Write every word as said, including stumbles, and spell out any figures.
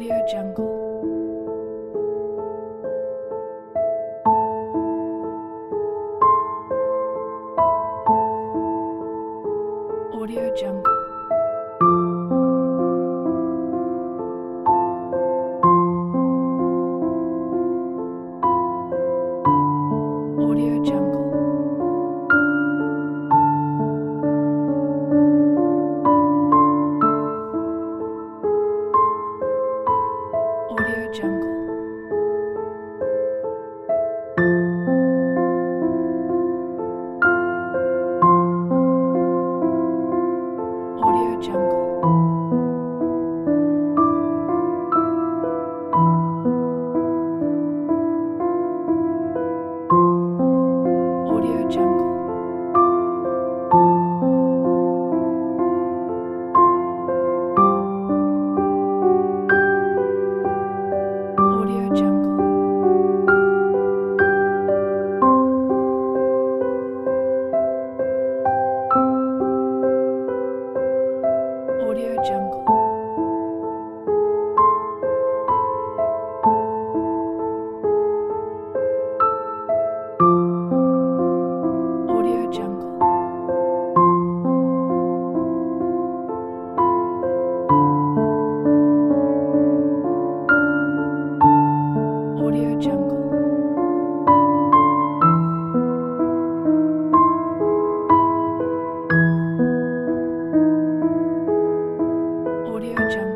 Audio Jungle. Audio Jungle. Audio Jungle. Audio Jungle. Audio Jungle. Audio Jungle. Audio Jungle. Audio Jungle. Audio Jungle. Audio Jungle. Audio Jungle.